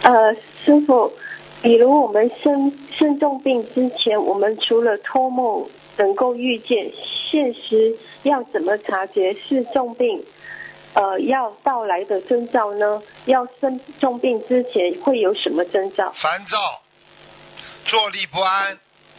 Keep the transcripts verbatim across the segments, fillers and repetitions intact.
呃，师傅，比如我们生生重病之前，我们除了托梦能够预见，现实要怎么察觉是重病呃要到来的征兆呢？要生重病之前会有什么征兆？ 烦躁，坐立不安，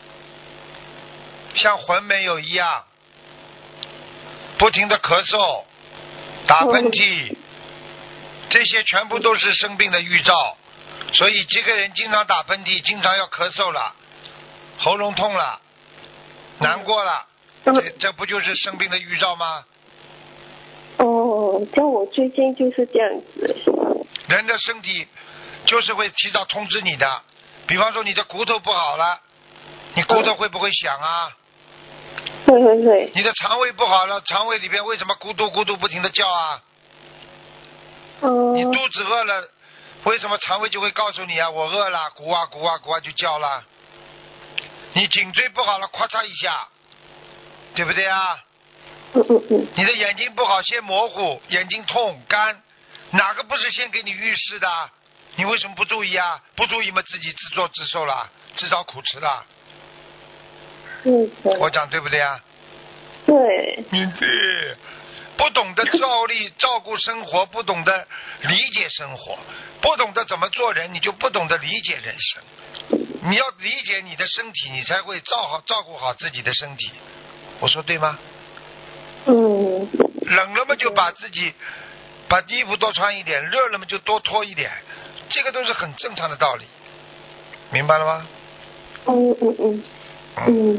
像魂没有一样，不停的咳嗽，打喷嚏，嗯、这些全部都是生病的预兆。所以这个人经常打喷嚏，经常要咳嗽了，喉咙痛了，难过了， 嗯、 这这不就是生病的预兆吗？ 哦，像我最近就是这样子。 人的身体就是会提早通知你的，比方说你的骨头不好了，你骨头会不会响啊？ 会会会。 你的肠胃不好了，肠胃里边为什么咕嘟咕嘟不停的叫啊？ 哦。 你肚子饿了，为什么肠胃就会告诉你啊？我饿了，咕啊咕啊咕啊就叫了。你颈椎不好了，咔嚓一下，对不对啊？ 嗯嗯嗯。 你的眼睛不好，先模糊，眼睛痛干，哪个不是先给你预示的？你为什么不注意啊？不注意嘛，自己自作自受了，自找苦吃了。 是的。 我讲对不对啊？ 对。 你对，不懂得照例照顾生活，不懂得理解生活，不懂得怎么做人，你就不懂得理解人生。你要理解你的身体，你才会照好照顾好自己的身体。我说对吗？ 嗯。 冷了嘛就把自己把衣服多穿一点，热了嘛就多脱一点，这个都是很正常的道理，明白了吗？ 嗯嗯嗯嗯。